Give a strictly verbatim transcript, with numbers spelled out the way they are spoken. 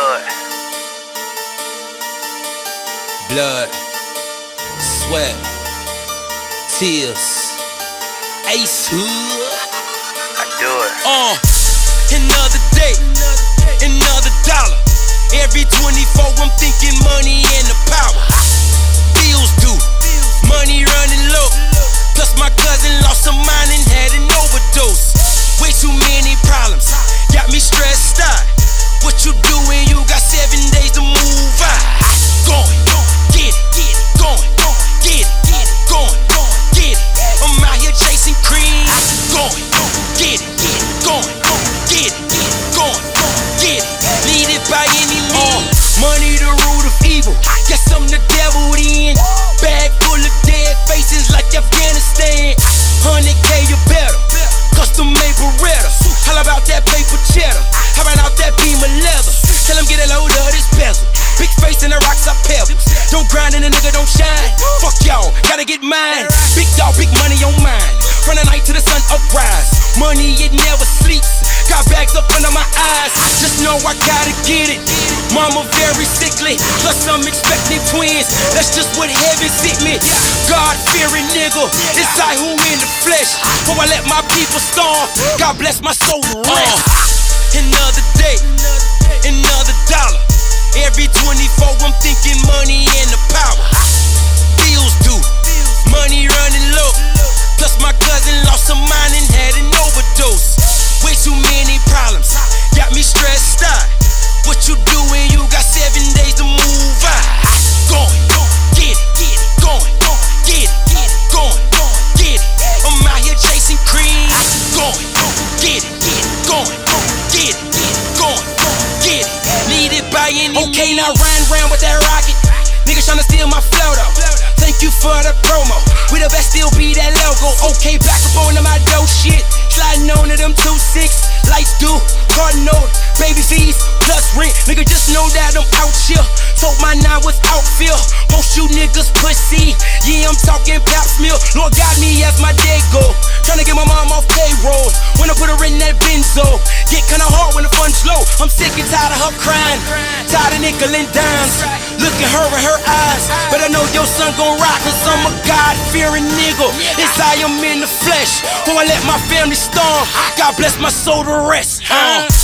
do it. Blood, sweat, tears, Ace Hood. I do it. Uh, another day, another dollar. Every twenty-four I'm thinking money and the power. Bills due, money running low. Plus my cousin lost her mind and had an overdose. Way too many problems, got me stressed out. What you doing? You got seven days to move out. Going, get it, get it, going, get it, get it, going, get it. I'm out here chasing cream. Going, get it, get it, going, get it, get it, going, get it. Need it by any means. Money the root of evil. Guess I'm the devil then. Bag full of dead faces like Afghanistan. one hundred K or better. Custom made Beretta. How about that paper cheddar? How about that beam of leather? Tell him get a load of this bezel. Big face and the rocks I pebbles. Don't grind and a nigga don't shine. Fuck y'all, gotta get mine. Big dog, big money on mine. From the night to the sun uprise. Money, it never sleeps. Got bags up under my eyes. Just know I gotta get it. Mama very sickly. Plus I'm expecting twins. That's just what heaven sent me. God-fearing nigga. It's I who in the flesh. Before I let my people starve. God bless my soul to rest. Uh, another day, another dollar. Every twenty-four I'm thinking money and the power. Bills due, money running low. Plus my cousin lost her mind and had an overdose. Way too many problems, got me stressed out. What you doing? You got seven days to move out. Going, get it, get it, going, get it, get it, going, get it. I'm out here chasing cream. Going, get it, get it, going, get it, get it, going, get it. Need it by any means. Okay, now riding around with that rocket. Niggas tryna steal my flow though. Thank you for the promo. We the best, still be that logo. Okay, back up on to my dope shit. Sliding on to them two six. Lights due, car note, baby fees, plus rent. Nigga, just know that I'm out here. Told my nine was outfield. Most you niggas pussy. Yeah, I'm talking Paps Mill. Lord got me as my day go. Tryna get my mom off payroll. When I put her in that benzo. Get kinda hard when the fun's low. I'm sick and tired of her crying. Tired of nickel and dimes. Look at her in her eyes. But I know your son gon' rock, cause I'm a God-fearing nigga. It's I am in the flesh. Before I let my family starve. God bless my soul to rest. Uh.